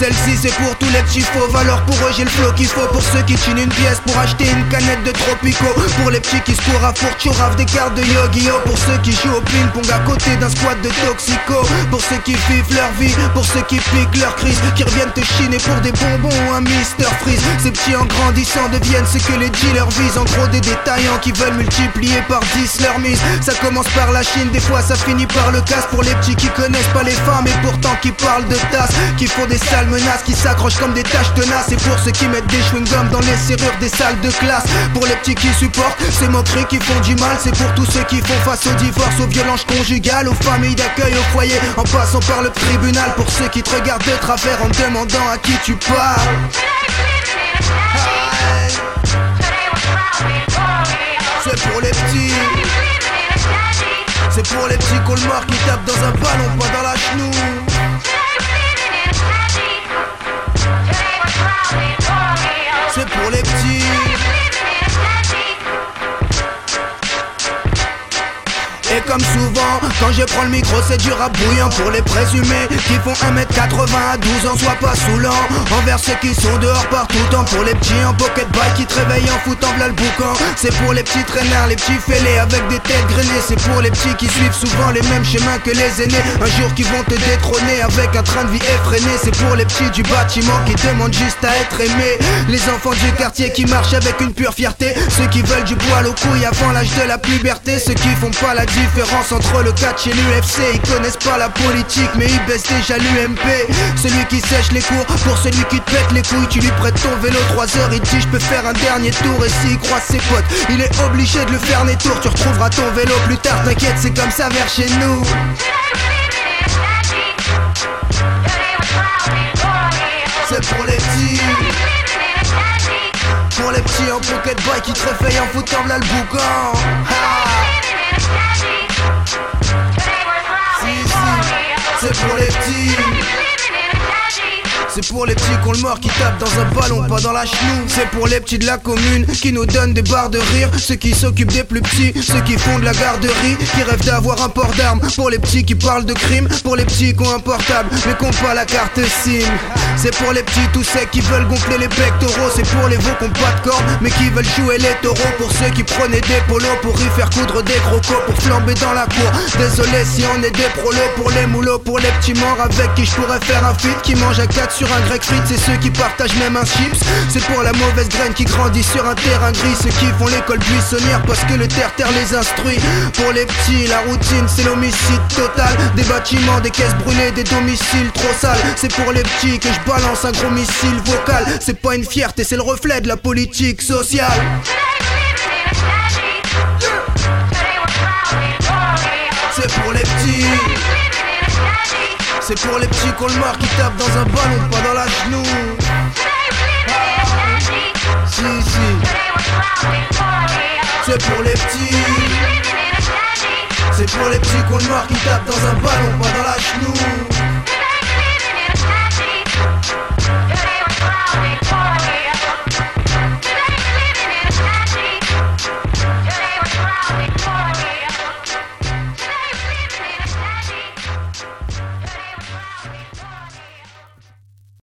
Celle-ci c'est pour tous les petits fauves, alors pour eux j'ai le flow qu'il faut. Pour ceux qui chinent une pièce pour acheter une canette de Tropico. Pour les petits qui se courent à fourre, churrave des cartes de Yu-Gi-Oh. Pour ceux qui jouent au ping-pong à côté d'un squat de toxico. Pour ceux qui vivent leur vie, pour ceux qui piquent leur crise, qui reviennent te chiner pour des bonbons ou un Mr Freeze. Ces petits en grandissant deviennent ce que les dealers visent. En gros des détaillants qui veulent multiplier par 10 leur mise. Ça commence par la Chine, des fois ça finit par le casse. Pour les petits qui connaissent pas les femmes et pourtant qui parlent de tasses, qui font des sales menaces, qui s'accrochent comme des taches tenaces. Et pour ceux qui mettent des chewing-gums dans les serrures des salles de classe. Pour les petits qui supportent ces moqueries qui font du mal. C'est pour tous ceux qui font face au divorce, aux violences conjugales, aux familles d'accueil, au foyer, en passant par le tribunal. Pour ceux qui te regardent de travers en demandant à qui tu parles. C'est pour les petits. C'est pour les petits colmards qui tapent dans un ballon, pas dans la chenou. C'est pour les petits. Et comme souvent, quand je prends le micro c'est du rap bouillant. Pour les présumés qui font 1m80 à 12 ans, sois pas saoulant. Envers ceux qui sont dehors par tout temps. Pour les petits en pocket bike qui te réveillent en foutant v'là le boucan. C'est pour les petits traînards, les petits fêlés avec des têtes grainées. C'est pour les petits qui suivent souvent les mêmes chemins que les aînés. Un jour qui vont te détrôner avec un train de vie effréné. C'est pour les petits du bâtiment qui demandent juste à être aimés. Les enfants du quartier qui marchent avec une pure fierté. Ceux qui veulent du poil aux couilles avant l'âge de la puberté. Ceux qui font pas la différence entre le catch et l'UFC. Ils connaissent pas la politique mais ils baissent déjà l'UMP. Celui qui sèche les cours, pour celui qui te pète les couilles. Tu lui prêtes ton vélo 3 heures, il te dit je peux faire un dernier tour. Et s'il croise ses potes, il est obligé de le faire des tours. Tu retrouveras ton vélo plus tard, t'inquiète c'est comme ça vers chez nous. C'est pour les petits. Pour les petits en pocket bike qui te réveillent en foutant v'là le boucan. C'est pour les petits. C'est pour les petits qu'on le mord qui tapent dans un ballon, pas dans la chenou. C'est pour les petits de la commune qui nous donnent des barres de rire. Ceux qui s'occupent des plus petits, ceux qui font de la garderie, qui rêvent d'avoir un port d'armes. Pour les petits qui parlent de crime, pour les petits qui ont un portable mais qui ont pas la carte SIM. C'est pour les petits tous secs qui veulent gonfler les pectoraux. C'est pour les veaux qui ont pas de cordes mais qui veulent jouer les taureaux. Pour ceux qui prenaient des polos pour y faire coudre des crocos, pour flamber dans la cour. Désolé si on est des prolos. Pour les moulots, pour les petits morts avec qui je pourrais faire un feat, qui mangent à 4 sur un grec frites. C'est ceux qui partagent même un chips. C'est pour la mauvaise graine qui grandit sur un terrain gris. Ceux qui font l'école buissonnière parce que le terre-terre les instruit. Pour les petits, la routine c'est l'homicide total. Des bâtiments, des caisses brûlées, des domiciles trop sales. C'est pour les petits que je balance un gros missile vocal. C'est pas une fierté, c'est le reflet de la politique sociale. C'est pour les petits. C'est pour les petits colmards qui tapent dans un ballon, pas dans la genou. Si. C'est pour les petits. C'est pour les petits colmards qui tapent dans un ballon, pas dans la genou.